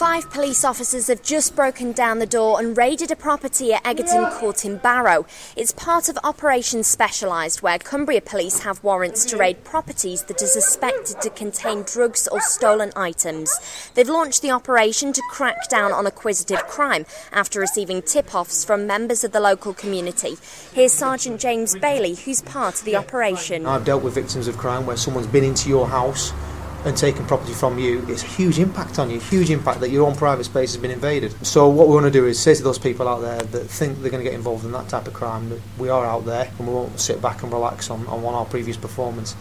5 police officers have just broken down the door and raided a property at Egerton Court in Barrow. It's part of Operation Specialised, where Cumbria Police have warrants to raid properties that are suspected to contain drugs or stolen items. They've launched the operation to crack down on acquisitive crime after receiving tip-offs from members of the local community. Here's Sergeant James Bailey, who's part of the operation. I've dealt with victims of crime where someone's been into your house and taken property from you. It's a huge impact on you, huge impact that your own private space has been invaded. So what we want to do is say to those people out there that think they're going to get involved in that type of crime that we are out there and we won't sit back and relax on our previous performance.